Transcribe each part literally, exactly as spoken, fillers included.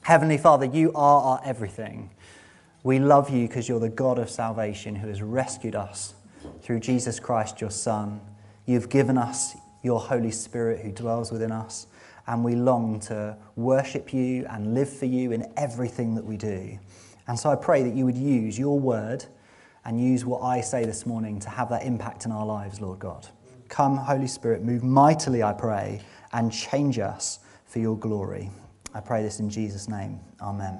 Heavenly Father, you are our everything. We love you because you're the God of salvation who has rescued us through Jesus Christ, your Son. You've given us your Holy Spirit who dwells within us, and we long to worship you and live for you in everything that we do. And so I pray that you would use your word and use what I say this morning to have that impact in our lives, Lord God. Come, Holy Spirit, move mightily, I pray, and change us for your glory. I pray this in Jesus' name. Amen.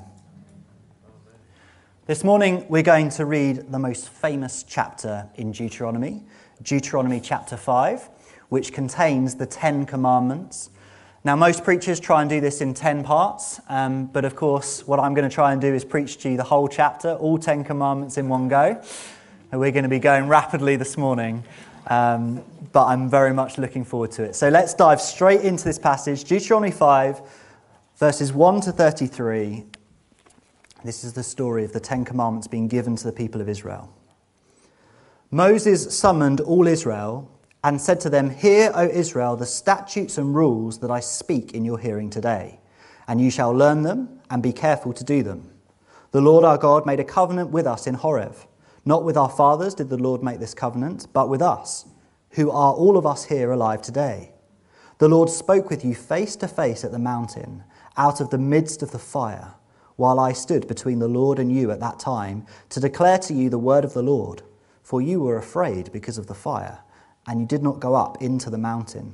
This morning we're going to read the most famous chapter in Deuteronomy, Deuteronomy chapter five, which contains the Ten Commandments. Now most preachers try and do this in ten parts, um, but of course what I'm going to try and do is preach to you the whole chapter, all Ten Commandments in one go. And we're going to be going rapidly this morning, um, but I'm very much looking forward to it. So let's dive straight into this passage, Deuteronomy five, verses one to thirty-three. This is the story of the Ten Commandments being given to the people of Israel. Moses summoned all Israel and said to them, "Hear, O Israel, the statutes and rules that I speak in your hearing today, and you shall learn them and be careful to do them. The Lord our God made a covenant with us in Horeb. Not with our fathers did the Lord make this covenant, but with us, who are all of us here alive today. The Lord spoke with you face to face at the mountain, out of the midst of the fire, while I stood between the Lord and you at that time, to declare to you the word of the Lord. For you were afraid because of the fire, and you did not go up into the mountain.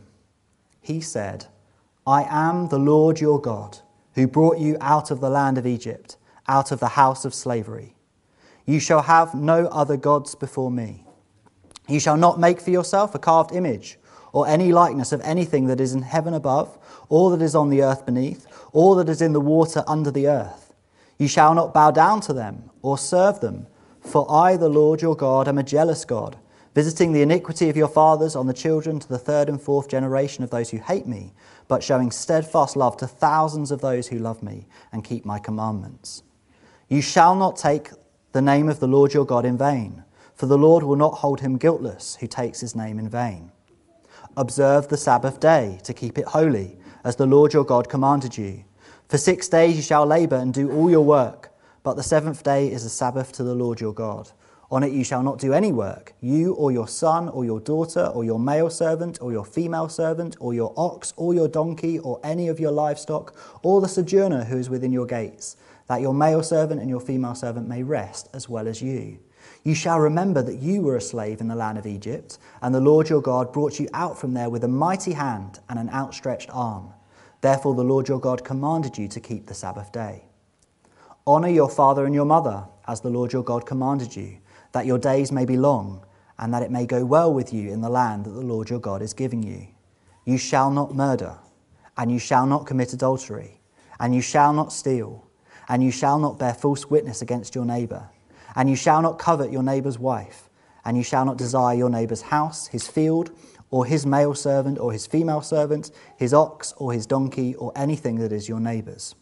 He said, I am the Lord your God, who brought you out of the land of Egypt, out of the house of slavery. You shall have no other gods before me. You shall not make for yourself a carved image, or any likeness of anything that is in heaven above, or that is on the earth beneath, or that is in the water under the earth. You shall not bow down to them, or serve them, for I, the Lord your God, am a jealous God, visiting the iniquity of your fathers on the children to the third and fourth generation of those who hate me, but showing steadfast love to thousands of those who love me and keep my commandments. You shall not take the name of the Lord your God in vain, for the Lord will not hold him guiltless who takes his name in vain. Observe the Sabbath day to keep it holy, as the Lord your God commanded you. For six days you shall labour and do all your work, but the seventh day is a Sabbath to the Lord your God. On it you shall not do any work, you or your son or your daughter or your male servant or your female servant or your ox or your donkey or any of your livestock or the sojourner who is within your gates, that your male servant and your female servant may rest as well as you. You shall remember that you were a slave in the land of Egypt, and the Lord your God brought you out from there with a mighty hand and an outstretched arm. Therefore the Lord your God commanded you to keep the Sabbath day. Honour your father and your mother, as the Lord your God commanded you, that your days may be long, and that it may go well with you in the land that the Lord your God is giving you. You shall not murder, and you shall not commit adultery, and you shall not steal, and you shall not bear false witness against your neighbour. And you shall not covet your neighbour's wife, and you shall not desire your neighbour's house, his field, or his male servant, or his female servant, his ox, or his donkey, or anything that is your neighbour's.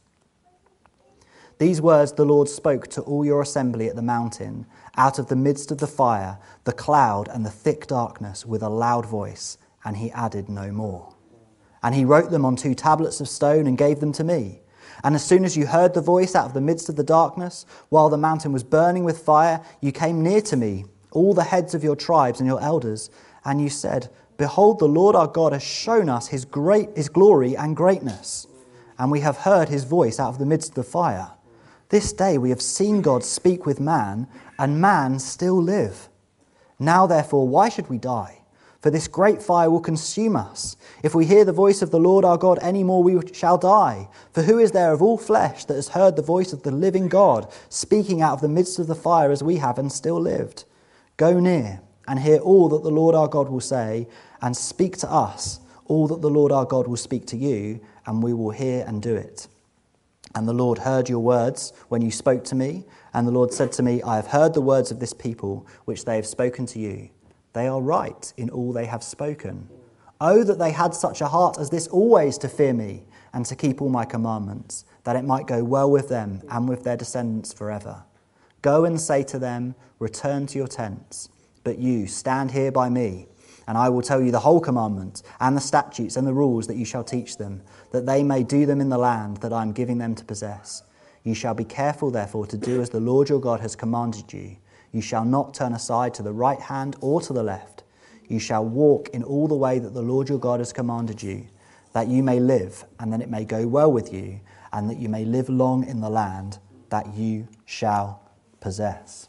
These words the Lord spoke to all your assembly at the mountain, out of the midst of the fire, the cloud, and the thick darkness, with a loud voice, and he added no more. And he wrote them on two tablets of stone and gave them to me. And as soon as you heard the voice out of the midst of the darkness, while the mountain was burning with fire, you came near to me, all the heads of your tribes and your elders, and you said, Behold, the Lord our God has shown us his great his glory and greatness, and we have heard his voice out of the midst of the fire. This day we have seen God speak with man, and man still live. Now therefore, why should we die? For this great fire will consume us. If we hear the voice of the Lord our God any more, we shall die. For who is there of all flesh that has heard the voice of the living God speaking out of the midst of the fire as we have and still lived? Go near and hear all that the Lord our God will say, and speak to us all that the Lord our God will speak to you, and we will hear and do it. And the Lord heard your words when you spoke to me, and the Lord said to me, I have heard the words of this people which they have spoken to you. They are right in all they have spoken. Oh, that they had such a heart as this always to fear me and to keep all my commandments, that it might go well with them and with their descendants forever. Go and say to them, return to your tents, but you stand here by me And I will tell you the whole commandment and the statutes and the rules that you shall teach them, that they may do them in the land that I am giving them to possess. You shall be careful, therefore, to do as the Lord your God has commanded you. You shall not turn aside to the right hand or to the left. You shall walk in all the way that the Lord your God has commanded you, that you may live, and that it may go well with you, and that you may live long in the land that you shall possess.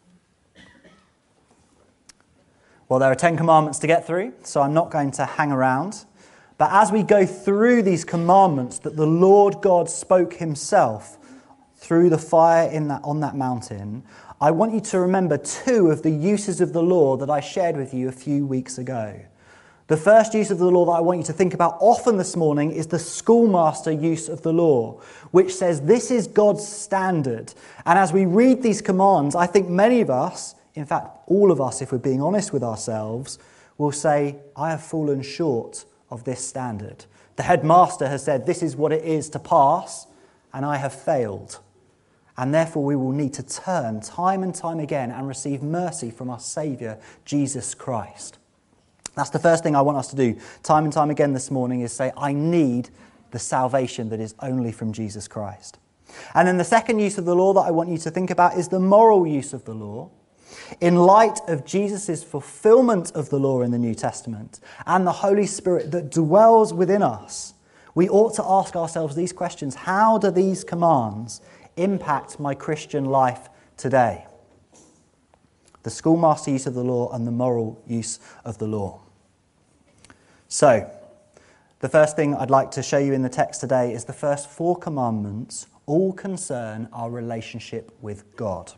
Well, there are Ten Commandments to get through, so I'm not going to hang around. But as we go through these commandments that the Lord God spoke himself through the fire in that, on that mountain, I want you to remember two of the uses of the law that I shared with you a few weeks ago. The first use of the law that I want you to think about often this morning is the schoolmaster use of the law, which says this is God's standard. And as we read these commands, I think many of us, in fact, all of us, if we're being honest with ourselves, will say, I have fallen short of this standard. The headmaster has said, this is what it is to pass, and I have failed. And therefore we will need to turn time and time again and receive mercy from our Saviour, Jesus Christ. That's the first thing I want us to do time and time again this morning, is say, I need the salvation that is only from Jesus Christ. And then the second use of the law that I want you to think about is the moral use of the law. In light of Jesus' fulfillment of the law in the New Testament and the Holy Spirit that dwells within us, we ought to ask ourselves these questions. How do these commands impact my Christian life today? The schoolmaster use of the law and the moral use of the law. So, the first thing I'd like to show you in the text today is the first four commandments all concern our relationship with God.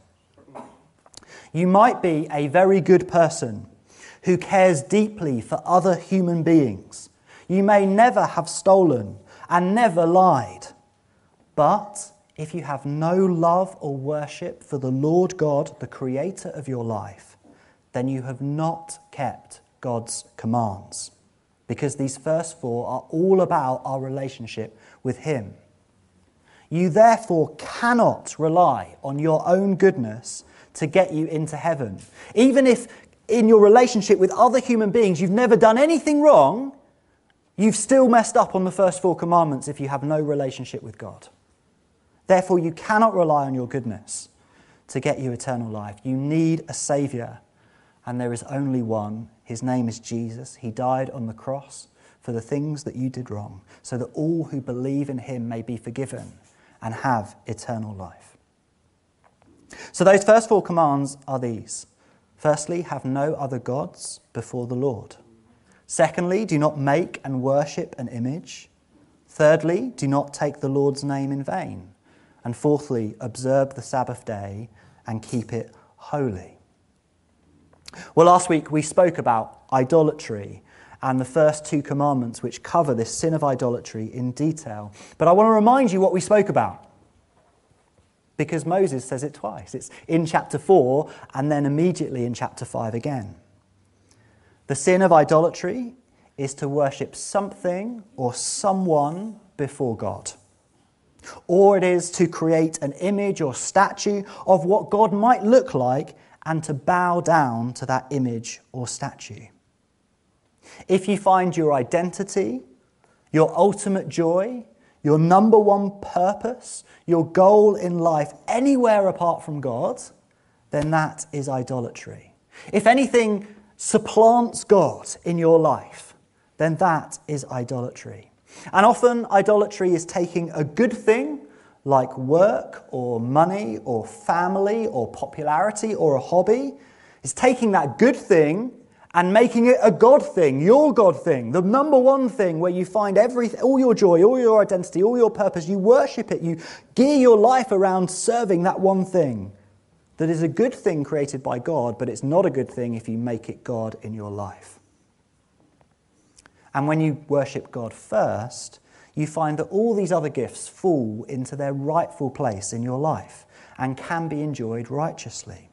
You might be a very good person who cares deeply for other human beings. You may never have stolen and never lied. But if you have no love or worship for the Lord God, the creator of your life, then you have not kept God's commands. Because these first four are all about our relationship with him. You therefore cannot rely on your own goodness to get you into heaven. Even if in your relationship with other human beings you've never done anything wrong, you've still messed up on the first four commandments if you have no relationship with God. Therefore, you cannot rely on your goodness to get you eternal life. You need a Saviour, and there is only one. His name is Jesus. He died on the cross for the things that you did wrong, so that all who believe in him may be forgiven and have eternal life. So those first four commands are these. Firstly, have no other gods before the Lord. Secondly, do not make and worship an image. Thirdly, do not take the Lord's name in vain. And fourthly, observe the Sabbath day and keep it holy. Well, last week we spoke about idolatry and the first two commandments which cover this sin of idolatry in detail. But I want to remind you what we spoke about, because Moses says it twice. It's in chapter four and then immediately in chapter five again. The sin of idolatry is to worship something or someone before God. Or it is to create an image or statue of what God might look like and to bow down to that image or statue. If you find your identity, your ultimate joy, your number one purpose, your goal in life anywhere apart from God, then that is idolatry. If anything supplants God in your life, then that is idolatry. And often idolatry is taking a good thing like work or money or family or popularity or a hobby. It's taking that good thing and making it a God thing, your God thing, the number one thing where you find everything, all your joy, all your identity, all your purpose. You worship it, you gear your life around serving that one thing that is a good thing created by God, but it's not a good thing if you make it God in your life. And when you worship God first, you find that all these other gifts fall into their rightful place in your life and can be enjoyed righteously.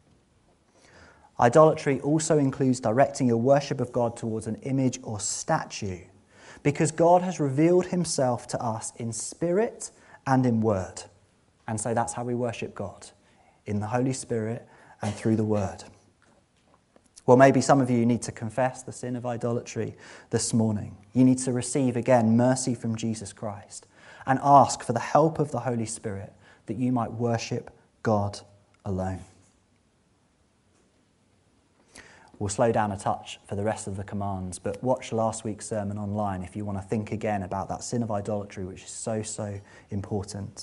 Idolatry also includes directing your worship of God towards an image or statue, because God has revealed himself to us in spirit and in word. And so that's how we worship God, in the Holy Spirit and through the word. Well, maybe some of you need to confess the sin of idolatry this morning. You need to receive again mercy from Jesus Christ and ask for the help of the Holy Spirit that you might worship God alone. We'll slow down a touch for the rest of the commands, but watch last week's sermon online if you want to think again about that sin of idolatry, which is so, so important.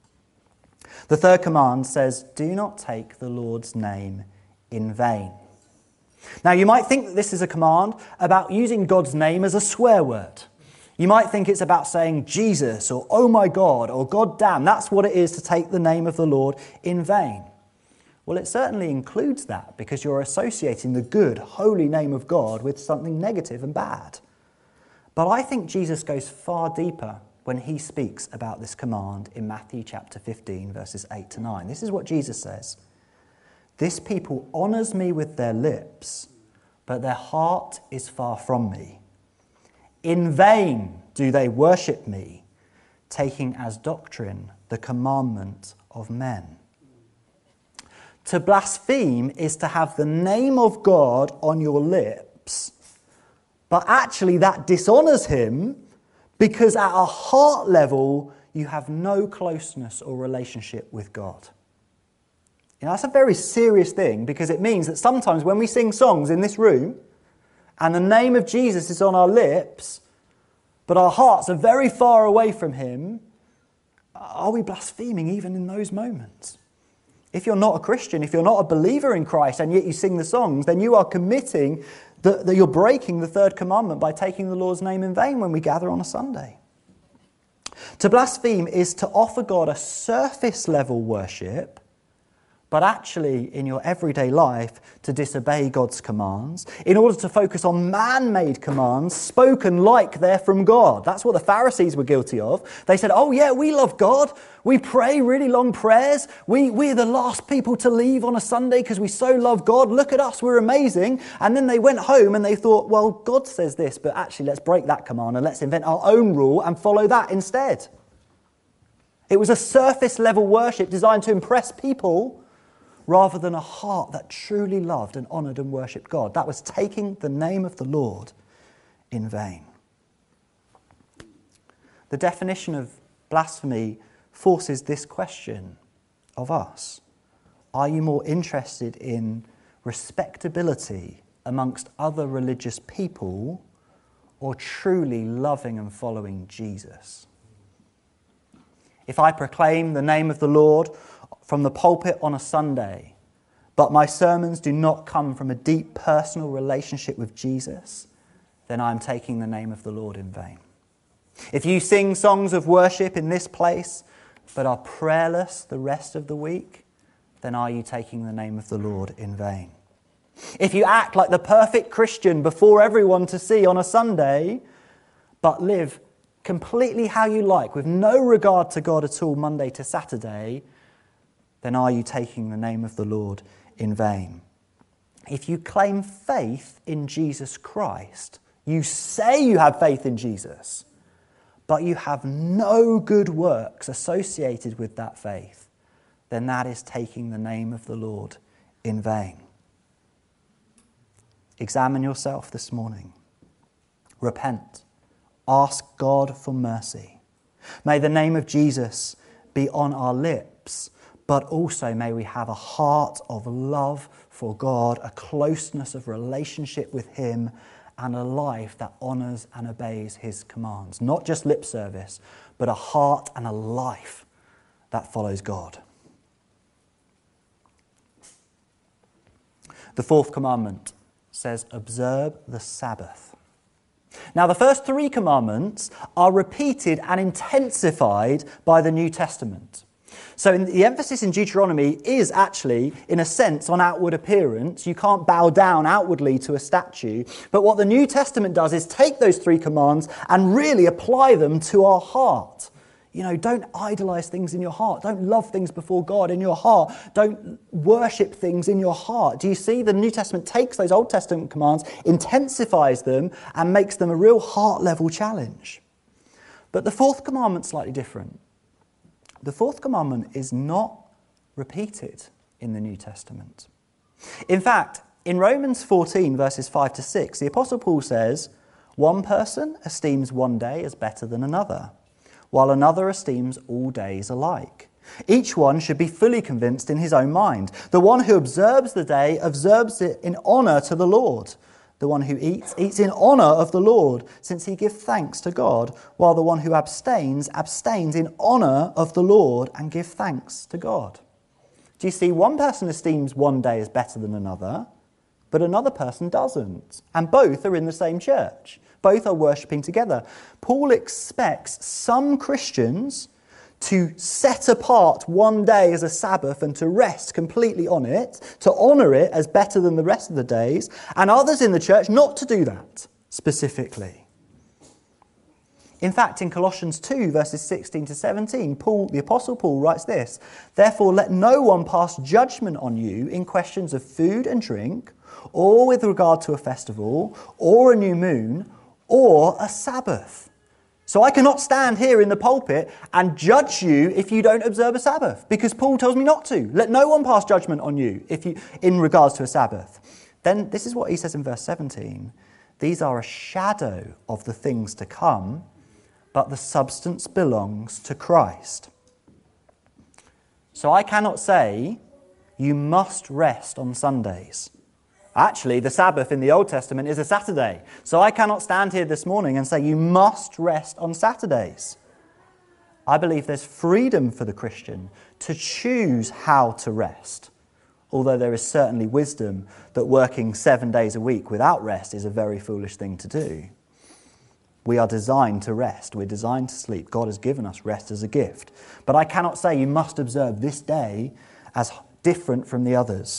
The third command says, do not take the Lord's name in vain. Now, you might think that this is a command about using God's name as a swear word. You might think it's about saying Jesus or oh my God or God damn. That's what it is to take the name of the Lord in vain. Well, it certainly includes that because you're associating the good, holy name of God with something negative and bad. But I think Jesus goes far deeper when he speaks about this command in Matthew chapter fifteen, verses eight to nine. This is what Jesus says. This people honours me with their lips, but their heart is far from me. In vain do they worship me, taking as doctrine the commandment of men. To blaspheme is to have the name of God on your lips, but actually that dishonours him because at a heart level you have no closeness or relationship with God. You know, that's a very serious thing because it means that sometimes when we sing songs in this room and the name of Jesus is on our lips, but our hearts are very far away from him, are we blaspheming even in those moments? If you're not a Christian, if you're not a believer in Christ and yet you sing the songs, then you are committing that, that you're breaking the third commandment by taking the Lord's name in vain when we gather on a Sunday. To blaspheme is to offer God a surface level worship, but actually in your everyday life to disobey God's commands in order to focus on man-made commands spoken like they're from God. That's what the Pharisees were guilty of. They said, oh yeah, we love God. We pray really long prayers. We, we're the last people to leave on a Sunday because we so love God. Look at us, we're amazing. And then they went home and they thought, well, God says this, but actually let's break that command and let's invent our own rule and follow that instead. It was a surface level worship designed to impress people rather than a heart that truly loved and honoured and worshipped God. That was taking the name of the Lord in vain. The definition of blasphemy forces this question of us. Are you more interested in respectability amongst other religious people or truly loving and following Jesus? If I proclaim the name of the Lord from the pulpit on a Sunday, but my sermons do not come from a deep personal relationship with Jesus, then I'm taking the name of the Lord in vain. If you sing songs of worship in this place, but are prayerless the rest of the week, then are you taking the name of the Lord in vain? If you act like the perfect Christian before everyone to see on a Sunday, but live completely how you like with no regard to God at all Monday to Saturday, then are you taking the name of the Lord in vain? If you claim faith in Jesus Christ, you say you have faith in Jesus, but you have no good works associated with that faith, then that is taking the name of the Lord in vain. Examine yourself this morning. Repent. Ask God for mercy. May the name of Jesus be on our lips, but also may we have a heart of love for God, a closeness of relationship with him, and a life that honours and obeys his commands. Not just lip service, but a heart and a life that follows God. The fourth commandment says, observe the Sabbath. Now, the first three commandments are repeated and intensified by the New Testament. So in, the emphasis in Deuteronomy is actually, in a sense, on outward appearance. You can't bow down outwardly to a statue. But what the New Testament does is take those three commands and really apply them to our heart. You know, don't idolize things in your heart. Don't love things before God in your heart. Don't worship things in your heart. Do you see? The New Testament takes those Old Testament commands, intensifies them, and makes them a real heart-level challenge. But the fourth commandment's slightly different. The fourth commandment is not repeated in the New Testament. In fact, in Romans fourteen, verses five to six, the Apostle Paul says, one person esteems one day as better than another, while another esteems all days alike. Each one should be fully convinced in his own mind. The one who observes the day observes it in honour to the Lord. The one who eats, eats in honour of the Lord, since he gives thanks to God, while the one who abstains, abstains in honour of the Lord and gives thanks to God. Do you see, one person esteems one day as better than another, but another person doesn't. And both are in the same church. Both are worshipping together. Paul expects some Christians to set apart one day as a Sabbath and to rest completely on it, to honour it as better than the rest of the days, and others in the church not to do that specifically. In fact, in Colossians two, verses sixteen to seventeen, Paul, the Apostle Paul writes this, "Therefore let no one pass judgment on you in questions of food and drink, or with regard to a festival, or a new moon, or a Sabbath." So I cannot stand here in the pulpit and judge you if you don't observe a Sabbath, because Paul tells me not to. Let no one pass judgment on you if you in regards to a Sabbath. Then this is what he says in verse seventeen. These are a shadow of the things to come, but the substance belongs to Christ. So I cannot say you must rest on Sundays. Actually, the Sabbath in the Old Testament is a Saturday. So I cannot stand here this morning and say you must rest on Saturdays. I believe there's freedom for the Christian to choose how to rest. Although there is certainly wisdom that working seven days a week without rest is a very foolish thing to do. We are designed to rest. We're designed to sleep. God has given us rest as a gift. But I cannot say you must observe this day as different from the others.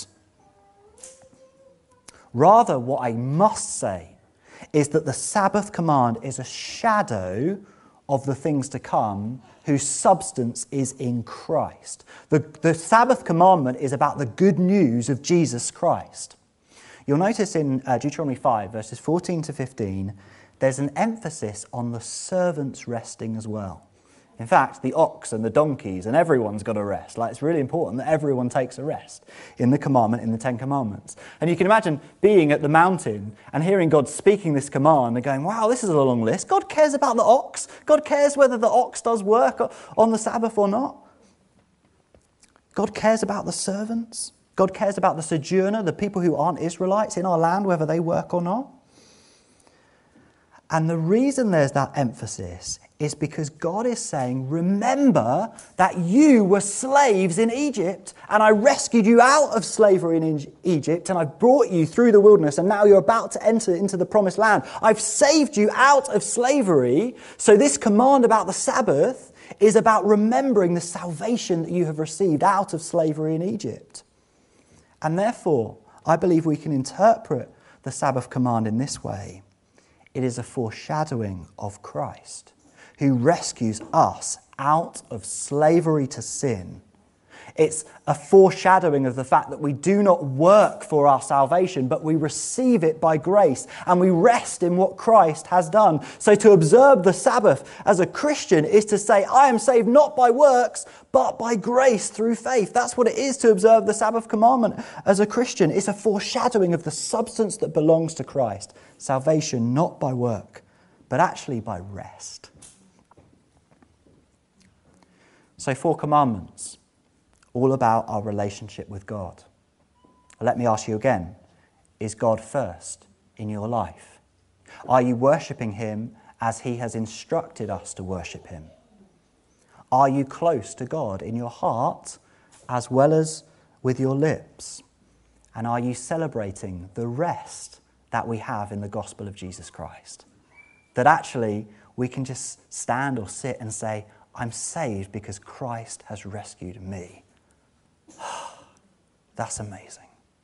Rather, what I must say is that the Sabbath command is a shadow of the things to come whose substance is in Christ. The, the Sabbath commandment is about the good news of Jesus Christ. You'll notice in uh, Deuteronomy five, verses fourteen to fifteen, there's an emphasis on the servants resting as well. In fact, the ox and the donkeys and everyone's got a rest. Like, it's really important that everyone takes a rest in the commandment, in the Ten Commandments. And you can imagine being at the mountain and hearing God speaking this command and going, wow, this is a long list. God cares about the ox. God cares whether the ox does work on the Sabbath or not. God cares about the servants. God cares about the sojourner, the people who aren't Israelites in our land, whether they work or not. And the reason there's that emphasis is because God is saying, remember that you were slaves in Egypt, and I rescued you out of slavery in Egypt, and I've brought you through the wilderness, and now you're about to enter into the promised land. I've saved you out of slavery. So this command about the Sabbath is about remembering the salvation that you have received out of slavery in Egypt. And therefore, I believe we can interpret the Sabbath command in this way. It is a foreshadowing of Christ, who rescues us out of slavery to sin. It's a foreshadowing of the fact that we do not work for our salvation, but we receive it by grace, and we rest in what Christ has done. So to observe the Sabbath as a Christian is to say, I am saved not by works, but by grace through faith. That's what it is to observe the Sabbath commandment as a Christian. It's a foreshadowing of the substance that belongs to Christ. Salvation not by work, but actually by rest. So four commandments, all about our relationship with God. Let me ask you again, is God first in your life? Are you worshipping him as he has instructed us to worship him? Are you close to God in your heart as well as with your lips? And are you celebrating the rest that we have in the gospel of Jesus Christ? That actually we can just stand or sit and say, I'm saved because Christ has rescued me. That's amazing.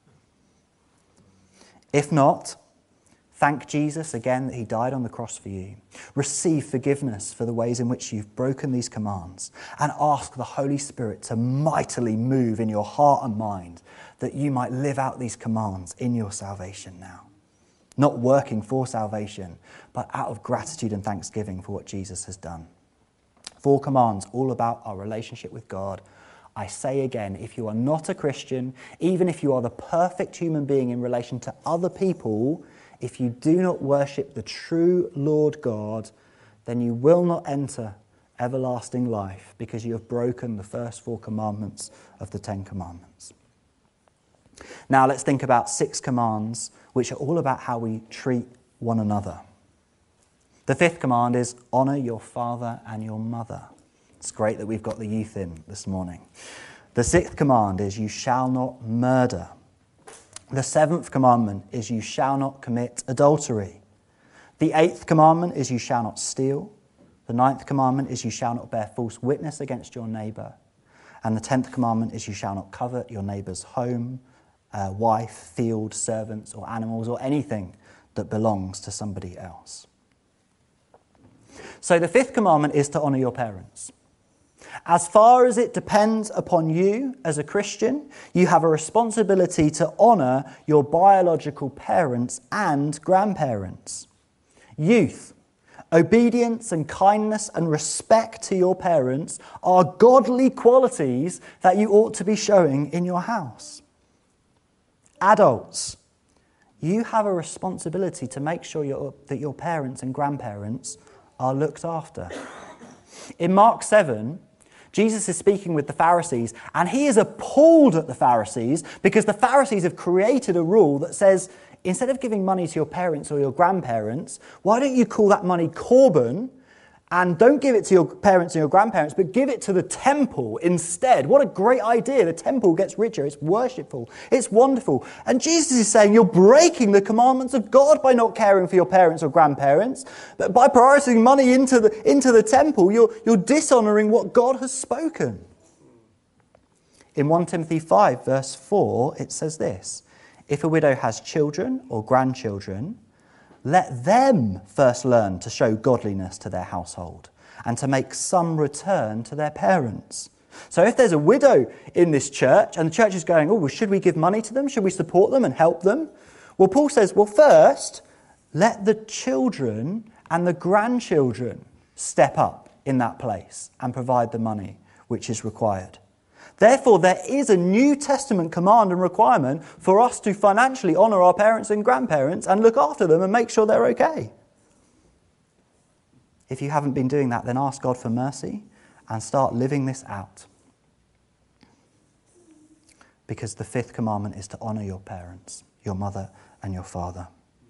If not, thank Jesus again that he died on the cross for you. Receive forgiveness for the ways in which you've broken these commands, and ask the Holy Spirit to mightily move in your heart and mind that you might live out these commands in your salvation now. Not working for salvation, but out of gratitude and thanksgiving for what Jesus has done. Four commands all about our relationship with God, I say again, if you are not a Christian, even if you are the perfect human being in relation to other people, if you do not worship the true Lord God, then you will not enter everlasting life because you have broken the first four commandments of the Ten Commandments. Now let's think about six commands which are all about how we treat one another. The fifth command is honour your father and your mother. It's great that we've got the youth in this morning. The sixth command is you shall not murder. The seventh commandment is you shall not commit adultery. The eighth commandment is you shall not steal. The ninth commandment is you shall not bear false witness against your neighbour. And the tenth commandment is you shall not covet your neighbour's home, uh, wife, field, servants or animals or anything that belongs to somebody else. So the fifth commandment is to honour your parents. As far as it depends upon you as a Christian, you have a responsibility to honour your biological parents and grandparents. Youth, obedience and kindness and respect to your parents are godly qualities that you ought to be showing in your house. Adults, you have a responsibility to make sure your, that your parents and grandparents are looked after. In Mark seven, Jesus is speaking with the Pharisees, and he is appalled at the Pharisees because the Pharisees have created a rule that says, instead of giving money to your parents or your grandparents, why don't you call that money Corban, and don't give it to your parents and your grandparents, but give it to the temple instead. What a great idea. The temple gets richer. It's worshipful. It's wonderful. And Jesus is saying you're breaking the commandments of God by not caring for your parents or grandparents. But by prioritizing money into the, into the temple, you're, you're dishonouring what God has spoken. In First Timothy five, verse four, it says this: if a widow has children or grandchildren, let them first learn to show godliness to their household and to make some return to their parents. So if there's a widow in this church and the church is going, oh, well, should we give money to them? Should we support them and help them? Well, Paul says, well, first, let the children and the grandchildren step up in that place and provide the money which is required. Therefore, there is a New Testament command and requirement for us to financially honour our parents and grandparents and look after them and make sure they're okay. If you haven't been doing that, then ask God for mercy and start living this out. Because the fifth commandment is to honour your parents, your mother and your father.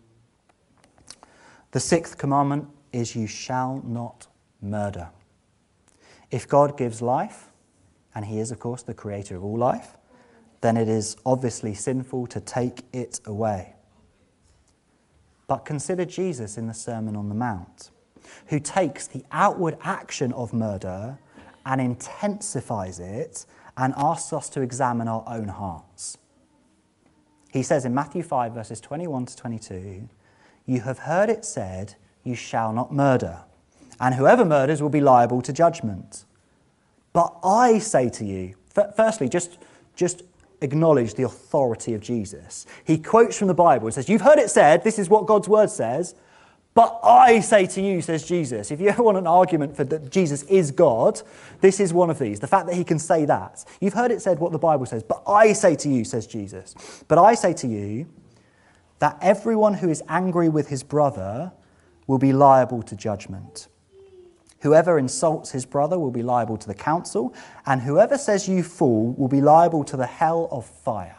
The sixth commandment is you shall not murder. If God gives life, and he is, of course, the creator of all life, then it is obviously sinful to take it away. But consider Jesus in the Sermon on the Mount, who takes the outward action of murder and intensifies it and asks us to examine our own hearts. He says in Matthew five, verses twenty-one to twenty-two, you have heard it said, you shall not murder, and whoever murders will be liable to judgment. But I say to you, firstly, just, just acknowledge the authority of Jesus. He quotes from the Bible and says, you've heard it said, this is what God's word says, but I say to you, says Jesus. If you ever want an argument for that Jesus is God, this is one of these. The fact that he can say that. You've heard it said what the Bible says, but I say to you, says Jesus. But I say to you that everyone who is angry with his brother will be liable to judgment. Whoever insults his brother will be liable to the council, and whoever says you fool will be liable to the hell of fire.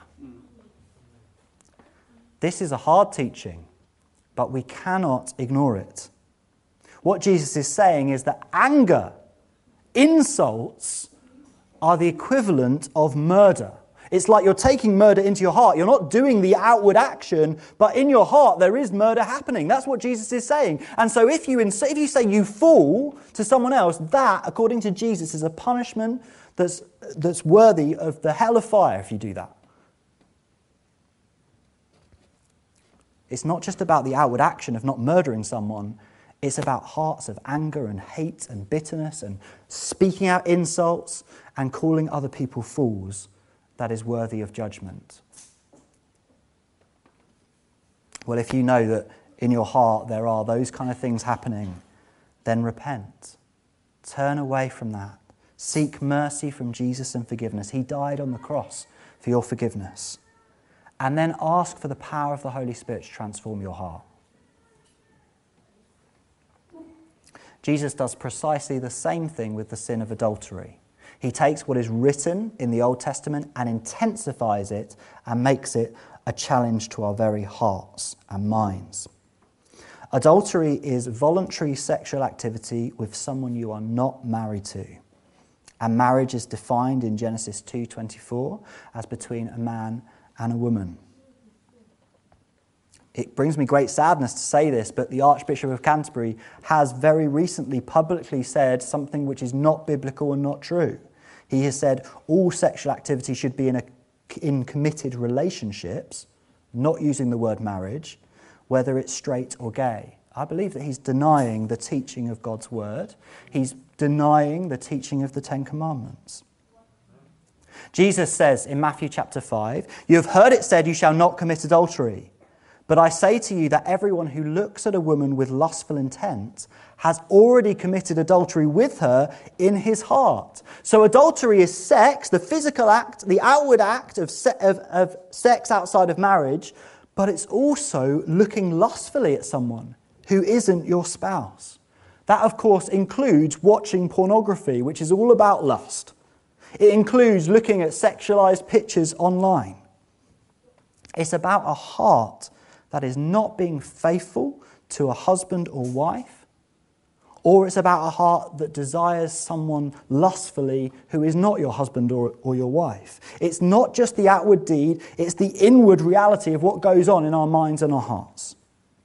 This is a hard teaching, but we cannot ignore it. What Jesus is saying is that anger, insults, are the equivalent of murder. It's like you're taking murder into your heart. You're not doing the outward action, but in your heart there is murder happening. That's what Jesus is saying. And so if you, ins- if you say you fool to someone else, that, according to Jesus, is a punishment that's, that's worthy of the hell of fire if you do that. It's not just about the outward action of not murdering someone. It's about hearts of anger and hate and bitterness and speaking out insults and calling other people fools. That is worthy of judgment. Well, if you know that in your heart there are those kind of things happening, then repent. Turn away from that. Seek mercy from Jesus and forgiveness. He died on the cross for your forgiveness. And then ask for the power of the Holy Spirit to transform your heart. Jesus does precisely the same thing with the sin of adultery. He takes what is written in the Old Testament and intensifies it and makes it a challenge to our very hearts and minds. Adultery is voluntary sexual activity with someone you are not married to. And marriage is defined in Genesis two twenty-four as between a man and a woman. It brings me great sadness to say this, but the Archbishop of Canterbury has very recently publicly said something which is not biblical and not true. He has said all sexual activity should be in, a, in committed relationships, not using the word marriage, whether it's straight or gay. I believe that he's denying the teaching of God's word. He's denying the teaching of the Ten Commandments. Jesus says in Matthew chapter five, "You have heard it said, you shall not commit adultery. But I say to you that everyone who looks at a woman with lustful intent has already committed adultery with her in his heart." So adultery is sex, the physical act, the outward act of, se- of, of sex outside of marriage, but it's also looking lustfully at someone who isn't your spouse. That, of course, includes watching pornography, which is all about lust. It includes looking at sexualized pictures online. It's about a heart that is not being faithful to a husband or wife, or it's about a heart that desires someone lustfully who is not your husband or, or your wife. It's not just the outward deed, it's the inward reality of what goes on in our minds and our hearts.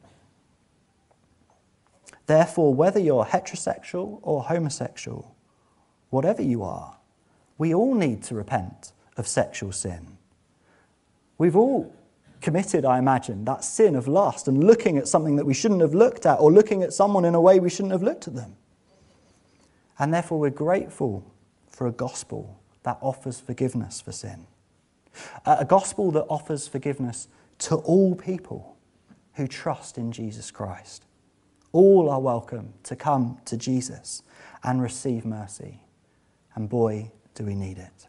Therefore, whether you're heterosexual or homosexual, whatever you are, we all need to repent of sexual sin. We've all committed, I imagine, that sin of lust and looking at something that we shouldn't have looked at, or looking at someone in a way we shouldn't have looked at them. And therefore we're grateful for a gospel that offers forgiveness for sin. A gospel that offers forgiveness to all people who trust in Jesus Christ. All are welcome to come to Jesus and receive mercy. And boy, do we need it.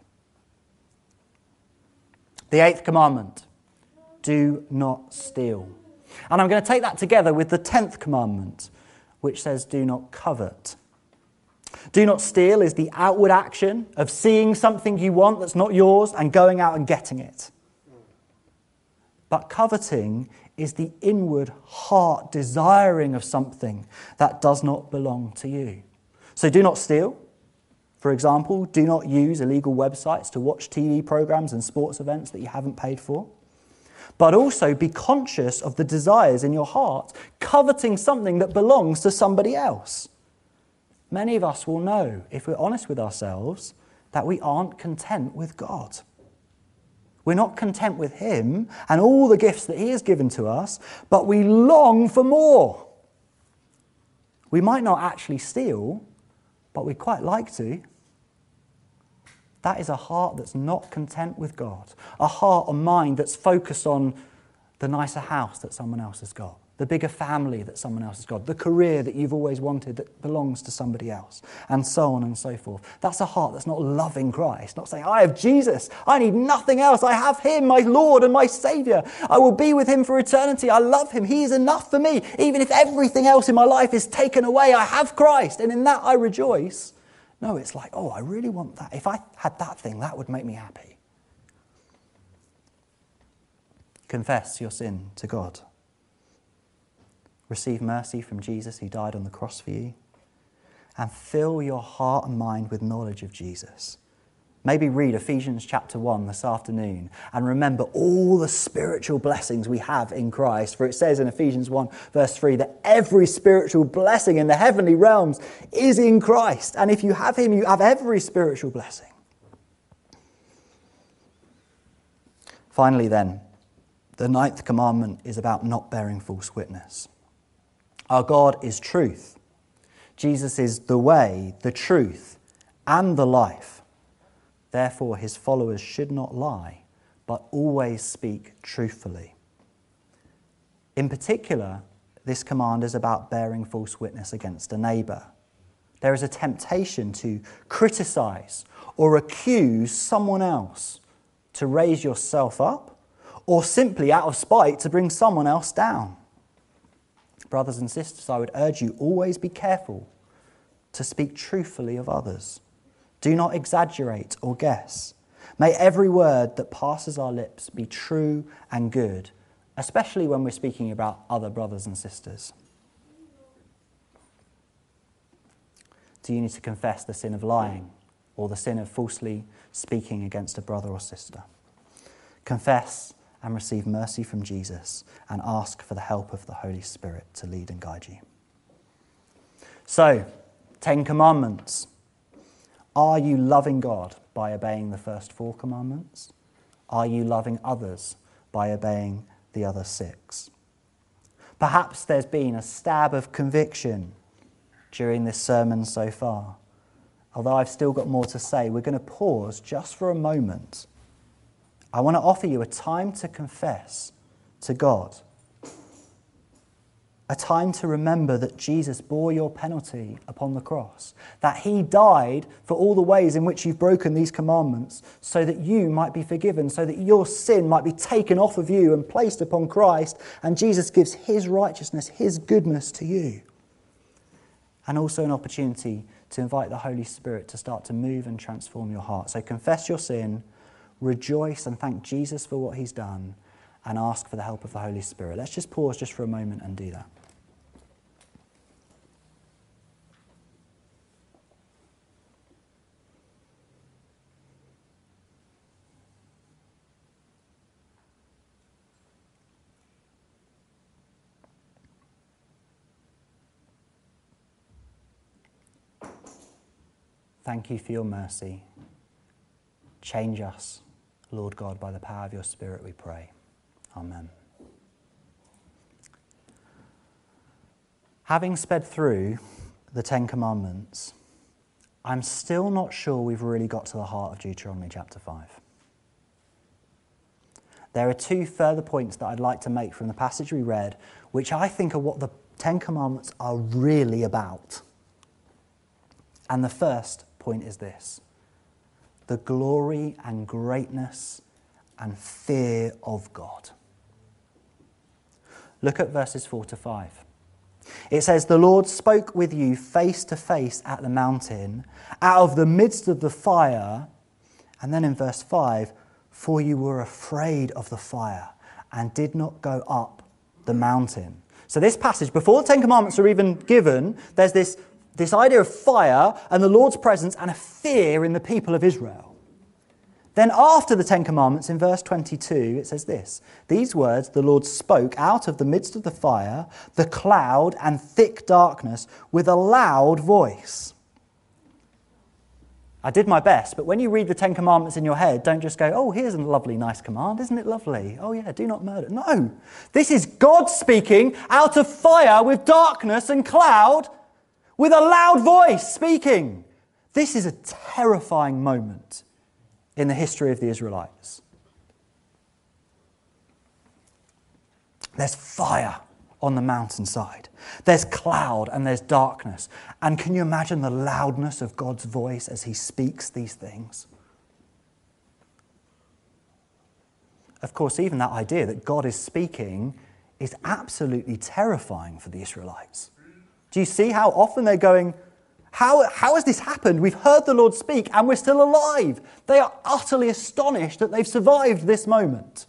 The eighth commandment. Do not steal. And I'm going to take that together with the tenth commandment, which says do not covet. Do not steal is the outward action of seeing something you want that's not yours and going out and getting it. But coveting is the inward heart desiring of something that does not belong to you. So do not steal. For example, do not use illegal websites to watch T V programs and sports events that you haven't paid for. But also be conscious of the desires in your heart, coveting something that belongs to somebody else. Many of us will know, if we're honest with ourselves, that we aren't content with God. We're not content with him and all the gifts that he has given to us, but we long for more. We might not actually steal, but we'd quite like to. That is a heart that's not content with God. A heart or mind that's focused on the nicer house that someone else has got, the bigger family that someone else has got, the career that you've always wanted that belongs to somebody else, and so on and so forth. That's a heart that's not loving Christ, not saying, I have Jesus, I need nothing else, I have him, my Lord and my Saviour. I will be with him for eternity, I love him, he is enough for me. Even if everything else in my life is taken away, I have Christ, and in that I rejoice. No, it's like, oh, I really want that. If I had that thing, that would make me happy. Confess your sin to God. Receive mercy from Jesus who died on the cross for you. And fill your heart and mind with knowledge of Jesus. Maybe read Ephesians chapter one this afternoon and remember all the spiritual blessings we have in Christ. For it says in Ephesians one verse three that every spiritual blessing in the heavenly realms is in Christ. And if you have him, you have every spiritual blessing. Finally then, the ninth commandment is about not bearing false witness. Our God is truth. Jesus is the way, the truth, and the life. Therefore, his followers should not lie, but always speak truthfully. In particular, this command is about bearing false witness against a neighbour. There is a temptation to criticize or accuse someone else, to raise yourself up, or simply out of spite to bring someone else down. Brothers and sisters, I would urge you, always be careful to speak truthfully of others. Do not exaggerate or guess. May every word that passes our lips be true and good, especially when we're speaking about other brothers and sisters. Do you need to confess the sin of lying or the sin of falsely speaking against a brother or sister? Confess and receive mercy from Jesus and ask for the help of the Holy Spirit to lead and guide you. So, Ten Commandments. Are you loving God by obeying the first four commandments? Are you loving others by obeying the other six? Perhaps there's been a stab of conviction during this sermon so far. Although I've still got more to say, we're going to pause just for a moment. I want to offer you a time to confess to God. A time to remember that Jesus bore your penalty upon the cross, that he died for all the ways in which you've broken these commandments, so that you might be forgiven, so that your sin might be taken off of you and placed upon Christ, and Jesus gives his righteousness, his goodness to you. And also an opportunity to invite the Holy Spirit to start to move and transform your heart. So confess your sin, rejoice and thank Jesus for what he's done, and ask for the help of the Holy Spirit. Let's just pause just for a moment and do that. Thank you for your mercy. Change us, Lord God, by the power of your Spirit, we pray. Amen. Having sped through the Ten Commandments, I'm still not sure we've really got to the heart of Deuteronomy chapter five. There are two further points that I'd like to make from the passage we read, which I think are what the Ten Commandments are really about. And the first point is this: the glory and greatness and fear of God. Look at verses four to five. It says, "The Lord spoke with you face to face at the mountain, out of the midst of the fire." And then in verse five, "For you were afraid of the fire and did not go up the mountain." So this passage, before the Ten Commandments are even given, there's this This idea of fire and the Lord's presence and a fear in the people of Israel. Then after the Ten Commandments, in verse twenty-two, it says this: "These words the Lord spoke out of the midst of the fire, the cloud and thick darkness with a loud voice." I did my best, but when you read the Ten Commandments in your head, don't just go, "Oh, here's a lovely, nice command. Isn't it lovely? Oh yeah, do not murder." No, this is God speaking out of fire with darkness and cloud, with a loud voice speaking. This is a terrifying moment in the history of the Israelites. There's fire on the mountainside. There's cloud and there's darkness. And can you imagine the loudness of God's voice as he speaks these things? Of course, even that idea that God is speaking is absolutely terrifying for the Israelites. Do you see how often they're going, how, how has this happened? We've heard the Lord speak and we're still alive. They are utterly astonished that they've survived this moment.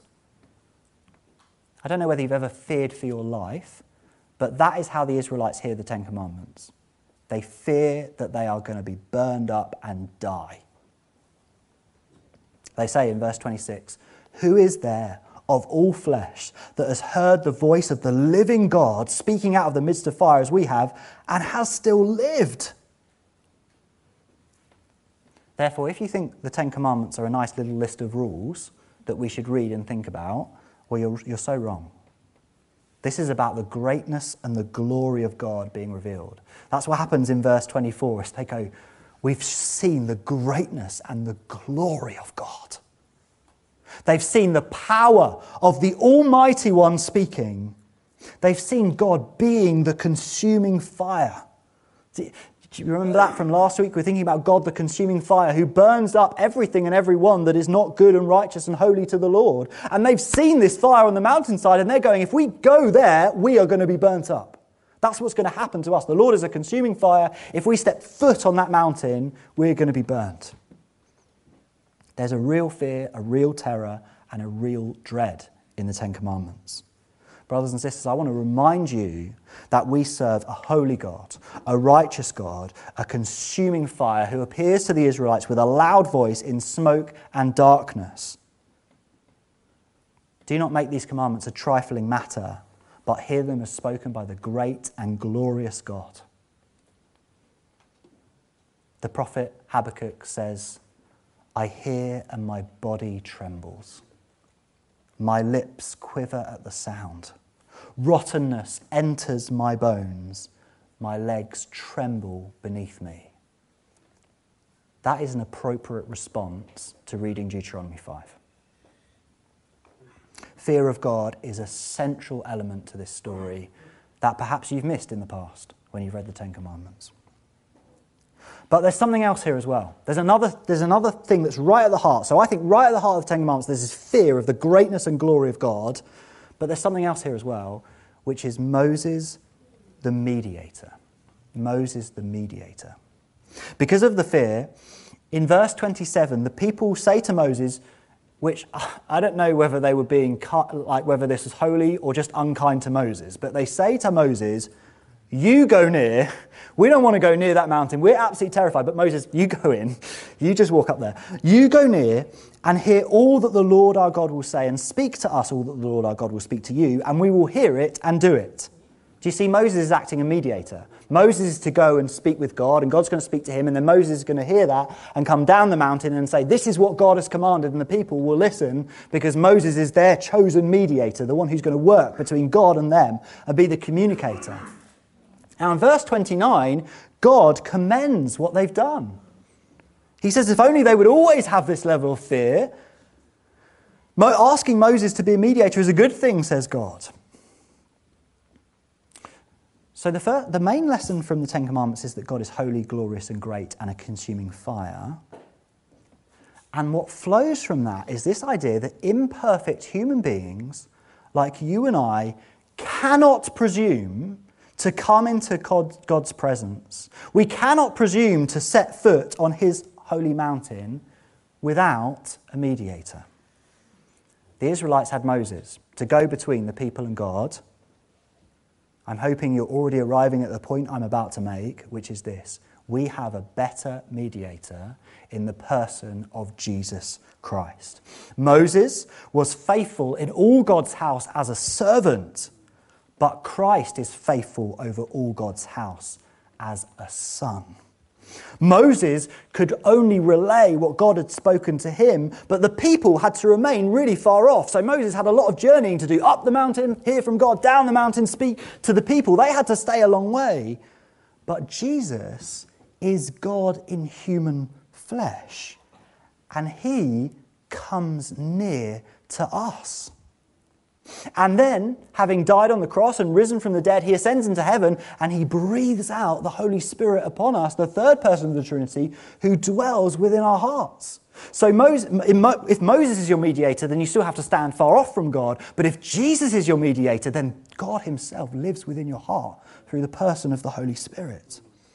I don't know whether you've ever feared for your life, but that is how the Israelites hear the Ten Commandments. They fear that they are going to be burned up and die. They say in verse twenty-six, "Who is there of all flesh that has heard the voice of the living God speaking out of the midst of fire as we have, and has still lived?" Therefore, if you think the Ten Commandments are a nice little list of rules that we should read and think about, well, you're, you're so wrong. This is about the greatness and the glory of God being revealed. That's what happens in verse twenty-four, as they go, "We've seen the greatness and the glory of God." They've seen the power of the Almighty One speaking. They've seen God being the consuming fire. Do Do you remember that from last week? We're thinking about God, the consuming fire, who burns up everything and everyone that is not good and righteous and holy to the Lord. And they've seen this fire on the mountainside and they're going, if we go there, we are going to be burnt up. That's what's going to happen to us. The Lord is a consuming fire. If we step foot on that mountain, we're going to be burnt. There's a real fear, a real terror, and a real dread in the Ten Commandments. Brothers and sisters, I want to remind you that we serve a holy God, a righteous God, a consuming fire who appears to the Israelites with a loud voice in smoke and darkness. Do not make these commandments a trifling matter, but hear them as spoken by the great and glorious God. The prophet Habakkuk says, I hear and my body trembles. My lips quiver at the sound. Rottenness enters my bones. My legs tremble beneath me. That is an appropriate response to reading Deuteronomy five. Fear of God is a central element to this story that perhaps you've missed in the past when you've read the Ten Commandments. But there's something else here as well. There's another, there's another thing that's right at the heart. So I think right at the heart of the Ten Commandments, there's this fear of the greatness and glory of God. But there's something else here as well, which is Moses the mediator. Moses the mediator. Because of the fear, in verse twenty-seven, the people say to Moses, which I don't know whether they were being, like whether this was holy or just unkind to Moses, but they say to Moses, you go near, we don't want to go near that mountain, we're absolutely terrified, but Moses, you go in, you just walk up there. You go near and hear all that the Lord our God will say and speak to us all that the Lord our God will speak to you, and we will hear it and do it. Do you see, Moses is acting a mediator. Moses is to go and speak with God, and God's going to speak to him, and then Moses is going to hear that and come down the mountain and say, this is what God has commanded, and the people will listen because Moses is their chosen mediator, the one who's going to work between God and them and be the communicator. Now in verse twenty-nine, God commends what they've done. He says if only they would always have this level of fear, asking Moses to be a mediator is a good thing, says God. So the, first, the main lesson from the Ten Commandments is that God is holy, glorious and great and a consuming fire. And what flows from that is this idea that imperfect human beings like you and I cannot presume to come into God, God's presence. We cannot presume to set foot on his holy mountain without a mediator. The Israelites had Moses to go between the people and God. I'm hoping you're already arriving at the point I'm about to make, which is this. We have a better mediator in the person of Jesus Christ. Moses was faithful in all God's house as a servant, but Christ is faithful over all God's house as a son. Moses could only relay what God had spoken to him, but the people had to remain really far off. So Moses had a lot of journeying to do. Up the mountain, hear from God, down the mountain, speak to the people. They had to stay a long way. But Jesus is God in human flesh, and he comes near to us. And then, having died on the cross and risen from the dead, he ascends into heaven and he breathes out the Holy Spirit upon us, the third person of the Trinity, who dwells within our hearts. So Moses, if Moses is your mediator, then you still have to stand far off from God. But if Jesus is your mediator, then God himself lives within your heart through the person of the Holy Spirit.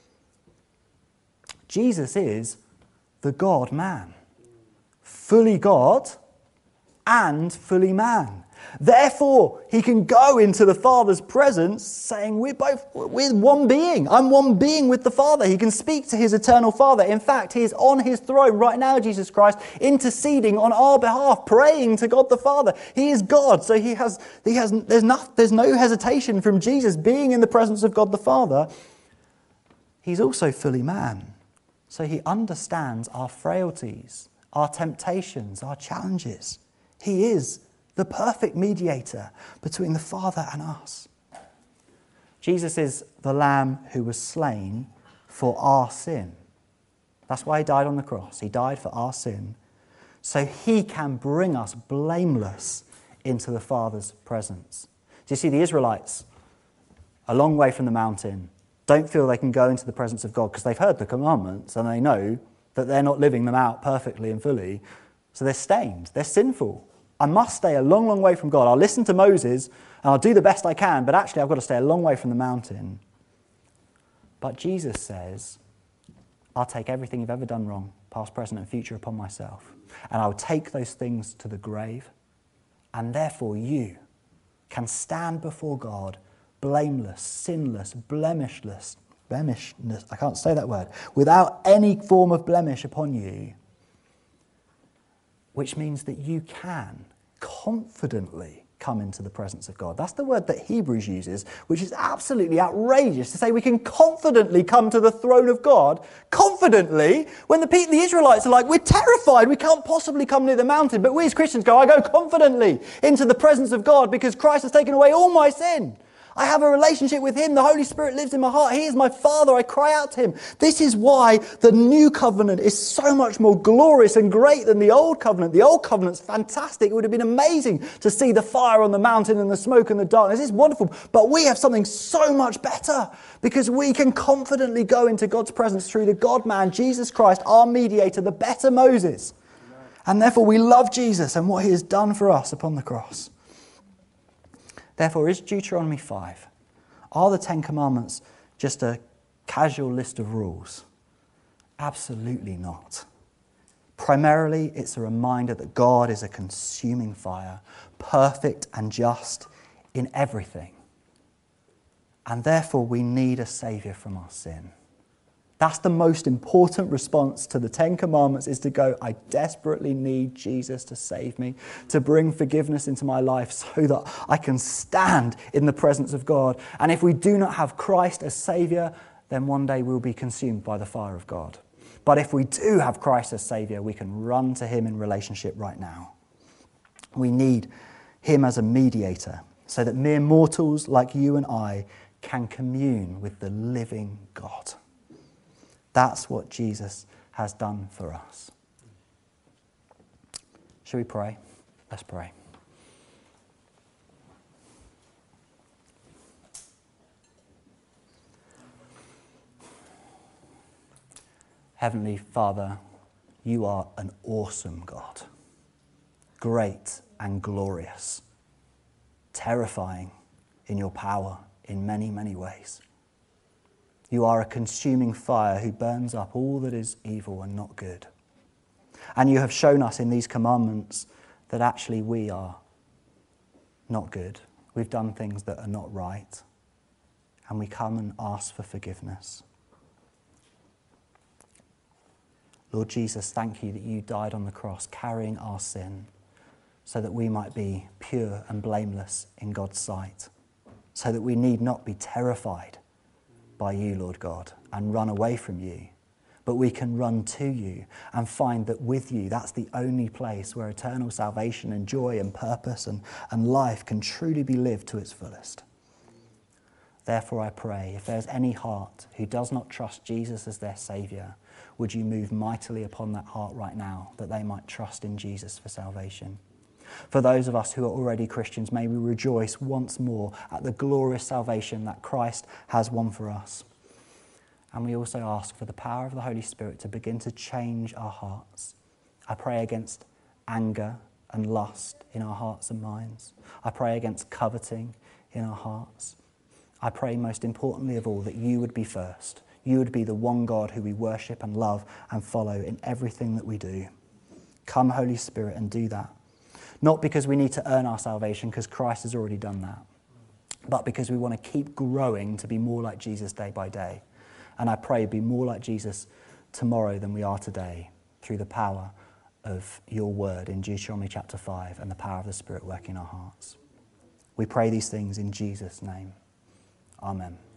Jesus is the God-man, fully God and fully man. Therefore, he can go into the Father's presence saying, we're both, we're one being. I'm one being with the Father. He can speak to his eternal Father. In fact, he is on his throne right now, Jesus Christ, interceding on our behalf, praying to God the Father. He is God, so he has, he has, there's, no, there's no hesitation from Jesus being in the presence of God the Father. He's also fully man, so he understands our frailties, our temptations, our challenges. He is the perfect mediator between the Father and us. Jesus is the Lamb who was slain for our sin. That's why he died on the cross. He died for our sin, so he can bring us blameless into the Father's presence. Do you see the Israelites, a long way from the mountain, don't feel they can go into the presence of God because they've heard the commandments and they know that they're not living them out perfectly and fully. So they're stained, they're sinful. I must stay a long, long way from God. I'll listen to Moses and I'll do the best I can, but actually I've got to stay a long way from the mountain. But Jesus says, I'll take everything you've ever done wrong, past, present and future, upon myself. And I'll take those things to the grave. And therefore you can stand before God blameless, sinless, blemishless, blemishless, I can't say that word, without any form of blemish upon you. Which means that you can confidently come into the presence of God. That's the word that Hebrews uses, which is absolutely outrageous to say we can confidently come to the throne of God, confidently, when the, the Israelites are like, we're terrified, we can't possibly come near the mountain. But we as Christians go, I go confidently into the presence of God because Christ has taken away all my sin. I have a relationship with him. The Holy Spirit lives in my heart. He is my Father. I cry out to him. This is why the new covenant is so much more glorious and great than the old covenant. The old covenant's fantastic. It would have been amazing to see the fire on the mountain and the smoke and the darkness. It's wonderful. But we have something so much better because we can confidently go into God's presence through the God-man, Jesus Christ, our mediator, the better Moses. And therefore we love Jesus and what he has done for us upon the cross. Therefore, is Deuteronomy five, are the Ten Commandments just a casual list of rules? Absolutely not. Primarily, it's a reminder that God is a consuming fire, perfect and just in everything. And therefore, we need a saviour from our sin. That's the most important response to the Ten Commandments, is to go, I desperately need Jesus to save me, to bring forgiveness into my life so that I can stand in the presence of God. And if we do not have Christ as Saviour, then one day we'll be consumed by the fire of God. But if we do have Christ as Saviour, we can run to him in relationship right now. We need him as a mediator so that mere mortals like you and I can commune with the living God. That's what Jesus has done for us. Shall we pray? Let's pray. Heavenly Father, you are an awesome God, great and glorious, terrifying in your power in many, many ways. You are a consuming fire who burns up all that is evil and not good. And you have shown us in these commandments that actually we are not good. We've done things that are not right. And we come and ask for forgiveness. Lord Jesus, thank you that you died on the cross carrying our sin so that we might be pure and blameless in God's sight, so that we need not be terrified by you, Lord God, and run away from you. But we can run to you and find that with you, that's the only place where eternal salvation and joy and purpose and, and life can truly be lived to its fullest. Therefore, I pray, if there's any heart who does not trust Jesus as their Saviour, would you move mightily upon that heart right now, that they might trust in Jesus for salvation. For those of us who are already Christians, may we rejoice once more at the glorious salvation that Christ has won for us. And we also ask for the power of the Holy Spirit to begin to change our hearts. I pray against anger and lust in our hearts and minds. I pray against coveting in our hearts. I pray most importantly of all that you would be first. You would be the one God who we worship and love and follow in everything that we do. Come, Holy Spirit, and do that. Not because we need to earn our salvation, because Christ has already done that, but because we want to keep growing to be more like Jesus day by day. And I pray be more like Jesus tomorrow than we are today through the power of your word in Deuteronomy chapter five and the power of the Spirit working in our hearts. We pray these things in Jesus' name. Amen.